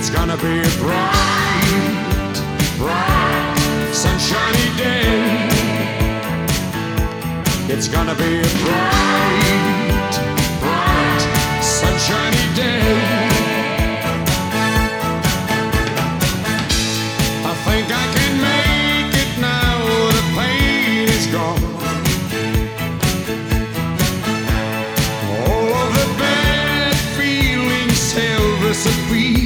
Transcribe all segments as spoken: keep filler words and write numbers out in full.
It's gonna be a bright, bright, sunshiny day. It's gonna be a bright, bright, sunshiny day. I think I can make it now, the pain is gone. All of the bad feelings have disappeared.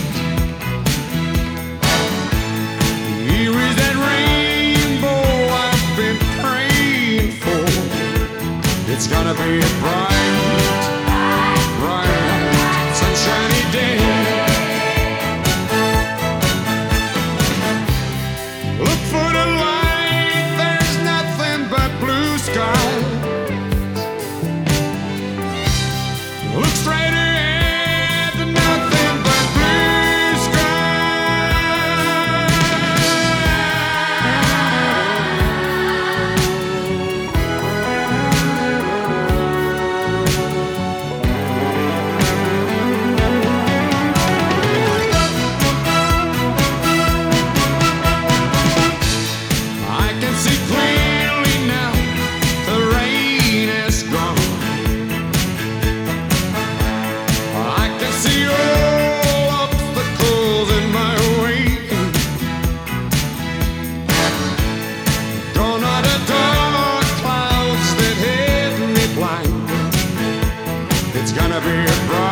Here is that rainbow I've been praying for. It's gonna be a bright, bright, sunshiny day. Look for the light, there's nothing but blue sky. Look straight ahead, nothing but blue I can see clearly now, the rain is gone. I can see all obstacles in my way. Gone are the dark clouds that hid me blind. It's gonna be a bright